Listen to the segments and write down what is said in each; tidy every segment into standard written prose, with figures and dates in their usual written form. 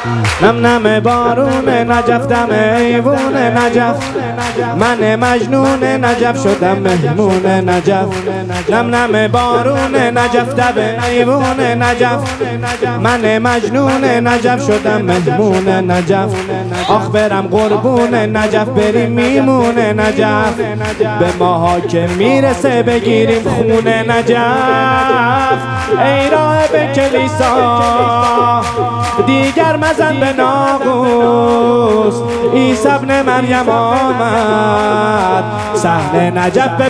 نم نم بارون نجف دم ایوون نجف، من مجنون نجف شدم مهمون نجف. نم نم بارون نجف دم ایوون نجف، من مجنون نجف شدم مهمون نجف. آخ برم قربون نجف بریم میمون نجف، به ماها که میرسه بگیریم خون نجف. ای راه به کلیسا دیگر مزن به ناقوس، عیسی ابن مریم آمد صحن نجف به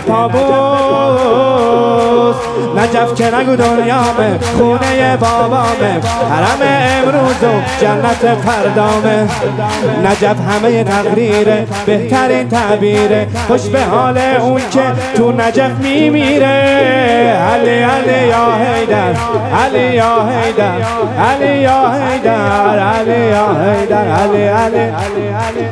پابوس. نجف که نگو دنیامه خونه بابامه، حرم امروز و جنت فردامه. نجف همه تقریره بهترین تعبیره، خوش به حال اون که تو نجف میمیره. علی علی یا حیدر، علی یا حیدر، علی یا حیدر، علی یا حیدر، علی علی علی علی.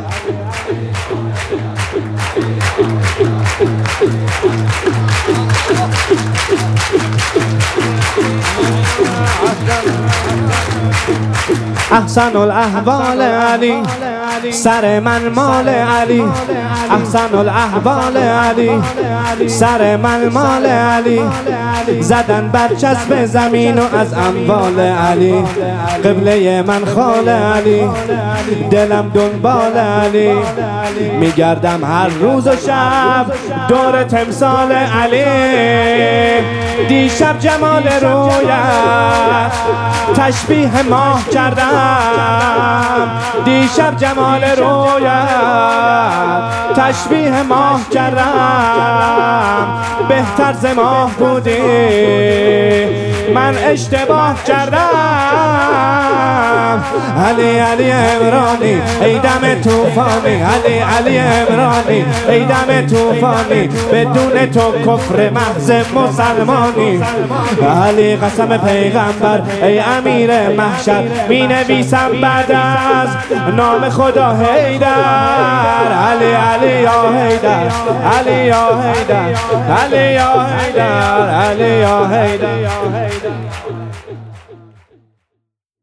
احسن الاحوال علی، سر من مال علی. احسن الاحوال علی، سر من مال علی. زدن برچسب زمین و از اموال علی. قبله من خال علی، دلم دنبال علی. میگردم هر روز و شب دور تمثال علی. دیشب جمال رویت تشبیه ماه کردم، دیشب جمال رویت تشبیه ماه کردم. بهتر ز ماه بودی من اشتباه کردم. علی علی عمرانی ای دم توفانی، علی علی عمرانی ای دم توفانی. بدون تو کفر محض مسلمانی. علی قسم پیغمبر ای امیر محشر، می نویسم بعد از نام خدا حیدر. علی علی یا حیدر، علی یا حیدر، علی یا حیدر، علی یا حیدر.